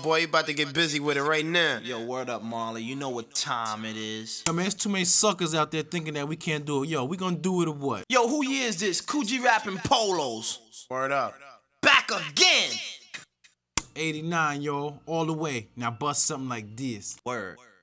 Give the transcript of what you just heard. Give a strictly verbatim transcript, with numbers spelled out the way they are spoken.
boy. You about to get busy with it right now. Yo, word up, Marley. You know what time it is. Yo, man, there's too many suckers out there thinking that we can't do it. Yo, we gonna do it or what? Yo, who year is this? Coogee rapping polos. Word up. Back again. eighty-nine, yo, all the way. Now bust something like this. Word.